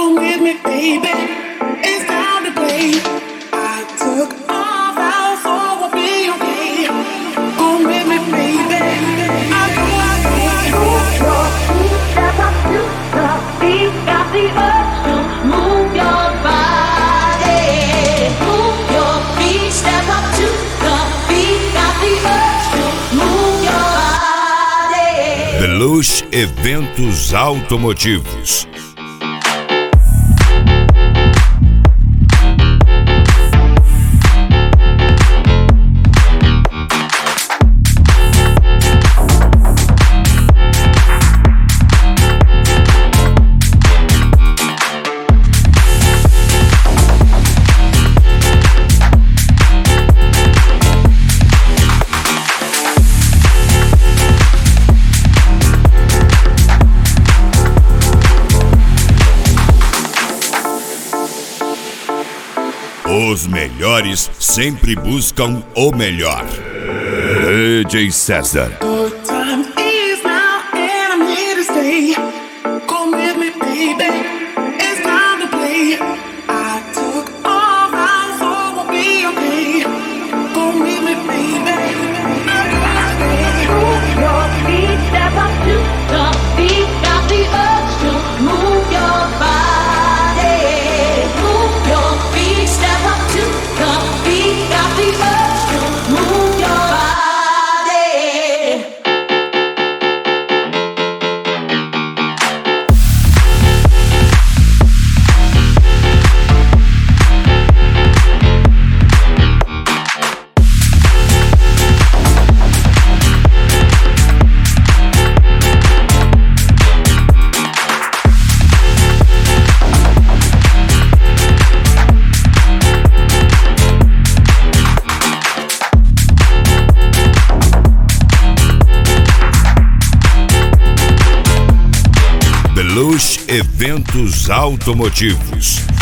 Come with me, baby. It's time to play. I took off out, so we'll be okay. Come with me, baby. I know your feet step up to the beat. Got the urge to move your body. Move your feet, step up to the beat. Got the urge to move your body. Belush Eventos Automotivos. Os melhores sempre buscam o melhor. DJ César. Good time is now and I'm here to stay. Come with me, baby. It's time to play. I took off out, so we'll be okay. Come with me, baby. Move your feet, step up to the beat. Got the urge to move your body. Move your feet, step up to the beat. Got the urge to move your body. Belush Eventos Automotivos.